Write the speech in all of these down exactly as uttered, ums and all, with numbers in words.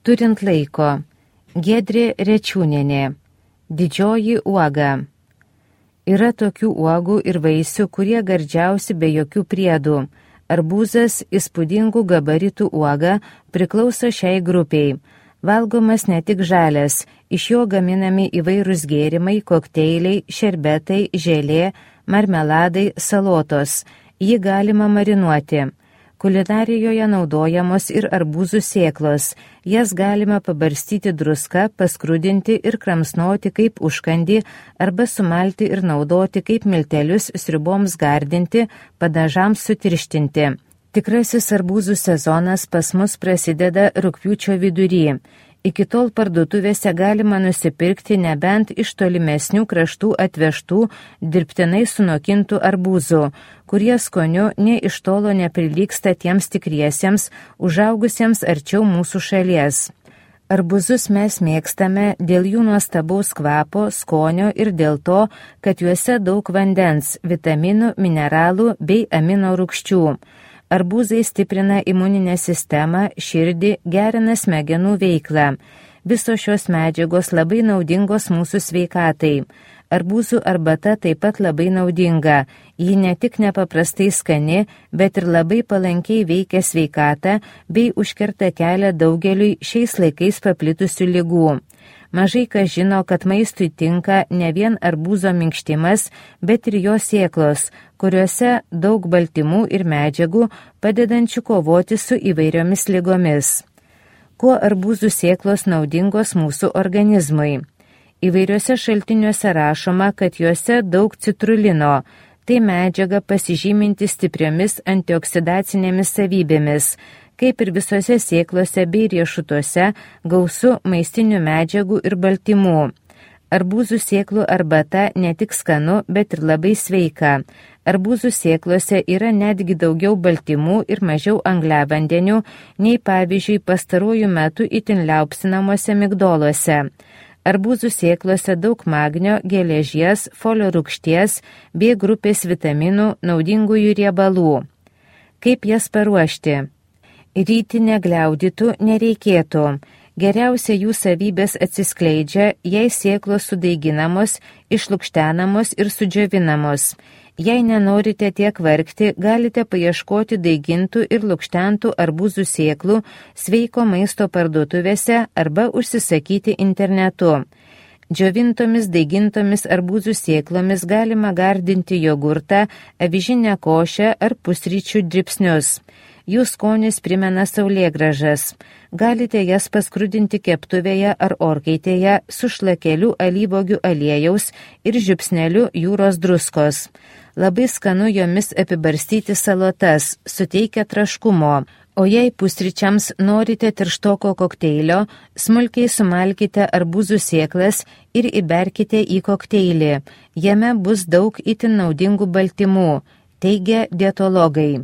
Turint laiko. Giedrė Rečiūnienė. Didžioji uoga. Yra tokių uogų ir vaisių, kurie gardžiausi be jokių priedų. Arbūzas, įspūdingų gabaritų uoga, priklauso šiai grupiai. Valgomas ne tik žalias, iš jo gaminami įvairūs gėrimai, kokteiliai, šerbetai, želė, marmeladai, salotos. Jį galima marinuoti. Kulinarijoje naudojamos ir arbūzų sėklos. Jas galima pabarstyti druska, paskrudinti ir kramsnoti kaip užkandį arba sumalti ir naudoti kaip miltelius sriuboms gardinti, padažams sutirštinti. Tikrasis arbūzų sezonas pas mus prasideda rugpjūčio vidury. Iki tol parduotuvėse galima nusipirkti nebent iš tolimesnių kraštų atvežtų dirbtinai sunokintų arbūzų, kurie skoniu nė iš tolo neprilygsta tiems tikriesiems, užaugusiems arčiau mūsų šalies. Arbūzus mes mėgstame dėl jų nuostabaus kvapo, skonio ir dėl to, kad juose daug vandens, vitaminų, mineralų bei amino rūgščių. Arbūzai stiprina imuninę sistemą, širdį, gerina smegenų veiklą. Visos šios medžiagos labai naudingos mūsų sveikatai. Arbūzų arbata taip pat labai naudinga. Ji ne tik nepaprastai skani, bet ir labai palankiai veikia sveikatą bei užkerta kelią daugeliui šiais laikais paplitusių ligų. Mažai kas žino, kad maistui tinka ne vien arbūzo minkštimas, bet ir jo sėklos, kuriuose daug baltymų ir medžiagų, padedančių kovoti su įvairiomis ligomis. Kuo arbūzų sėklos naudingos mūsų organizmui? Įvairiuose šaltiniuose rašoma, kad juose daug citrulino. Tai medžiaga pasižyminti stipriomis antioksidacinėmis savybėmis. Kaip ir visose sėklose bei riešutuose, gausu maistinių medžiagų ir baltymų. Arbūzų sėklų arbata ne tik skanu, bet ir labai sveika. Arbūzų sėklose yra netgi daugiau baltymų ir mažiau angliavandenių, nei pavyzdžiui pastarųjų metų itin liaupsinamuose migdoluose. Arbūzų sėklose daug magnio, geležies, folio rūgšties bei grupės vitaminų, naudingųjų riebalų. Kaip jas paruošti? Ryti negliaudytų nereikėtų. Geriausia jų savybės atsiskleidžia, jei sėklos sudaiginamos, išlukštenamos ir sudžiovinamos. Jei nenorite tiek vargti, galite paieškoti daigintų ir lukštentų arbūzų sėklų sveiko maisto parduotuvėse arba užsisakyti internetu. Džiovintomis daigintomis arbūzų sėklomis galima gardinti jogurtą, avižinę košę ar pusryčių dribsnius. Jų skonis primena saulėgrąžas. Galite jas paskrudinti keptuvėje ar orkaitėje su šlakeliu alyvuogių aliejaus ir žiupsneliu jūros druskos. Labai skanu jomis apibarstyti salotas, suteikia traškumo. O jei pusryčiams norite tirštoko kokteilio, smulkiai sumalkite arbūzų sėklas ir įberkite į kokteilį. Jame bus daug itin naudingų baltymų, teigia dietologai.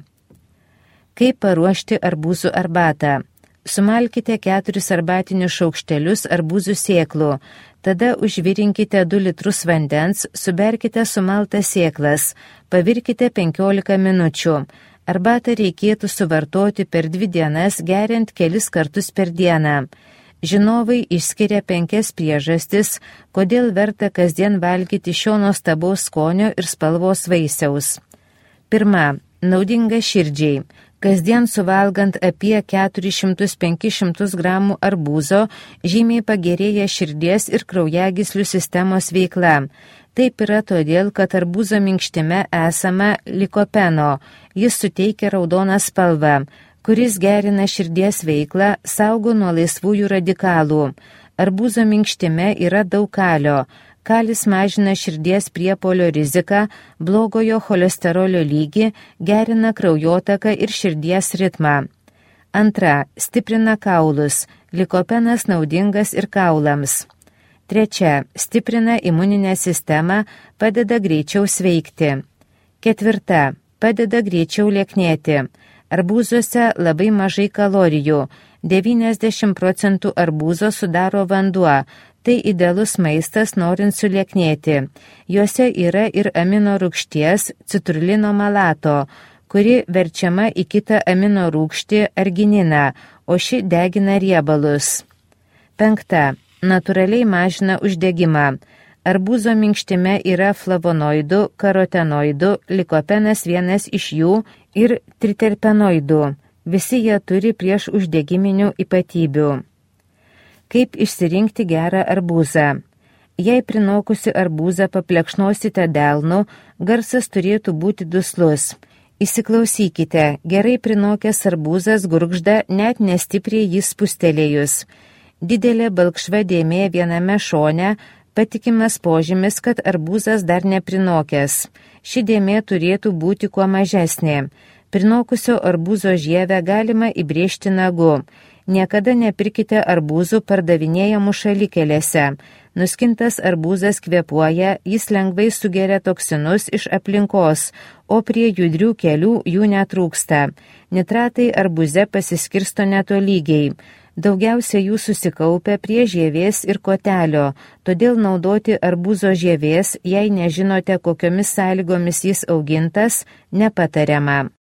Kaip paruošti arbūzų arbatą? Sumalkite keturis arbatinius šaukštelius arbūzų sėklų. Tada užvirinkite du litrus vandens, suberkite sumaltas sėklas, pavirkite penkiolika minučių. Arbatą reikėtų suvartoti per dvi dienas, geriant kelis kartus per dieną. Žinovai išskiria penkias priežastis, kodėl verta kasdien valgyti šio nuostabaus skonio ir spalvos vaisiaus. Pirma, naudinga širdžiai. Kasdien suvalgant apie keturis šimtus penkis šimtus gramų arbūzo žymiai pagerėja širdies ir kraujagyslių sistemos veikla. Taip yra todėl, kad arbūzo minkštime esama likopeno. Jis suteikia raudoną spalvą, kuris gerina širdies veiklą, saugo nuo laisvųjų radikalų. Arbūzo minkštime yra daug kalio. Kalis mažina širdies priepuolio riziką, blogojo cholesterolio lygį, gerina kraujotaką ir širdies ritmą. Antra, stiprina kaulus. Likopenas naudingas ir kaulams. Trečia, stiprina imuninę sistemą, padeda greičiau sveikti. Ketvirta, padeda greičiau lieknėti. Arbūzuose labai mažai kalorijų. devyniasdešimt procentų arbūzo sudaro vanduo. Tai idealus maistas norint sulieknėti. Juose yra ir amino rūgšties, citrulino malato, kuri verčiama į kitą amino rūgštį argininą, o ši degina riebalus. Penkta. Natūraliai mažina uždegimą. Arbūzo minkštime yra flavonoidų, karotenoidų, likopenas vienas iš jų ir triterpenoidų. Visi jie turi prieš uždegiminių ypatybių. Kaip išsirinkti gerą arbūzą? Jei prinokusi arbūzą paplekšnosite delnu, garsas turėtų būti duslus. Įsiklausykite, gerai prinokęs arbūzas gurgžda net nestipriai jis spustelėjus. Didelė balkšva dėmė viename šone patikimas požymis, kad arbūzas dar neprinokęs. Ši dėmė turėtų būti kuo mažesnė. Prinokusio arbūzo žievę galima įbrėžti nagu. Niekada nepirkite arbūzų pardavinėjamų šalikelėse. Nuskintas arbūzas kvėpuoja, jis lengvai sugeria toksinus iš aplinkos, o prie judrių kelių jų netrūksta. Nitratai arbūze pasiskirsto netolygiai. Daugiausia jų susikaupia prie žievės ir kotelio, todėl naudoti arbūzo žievės, jei nežinote, kokiomis sąlygomis jis augintas, nepatariama.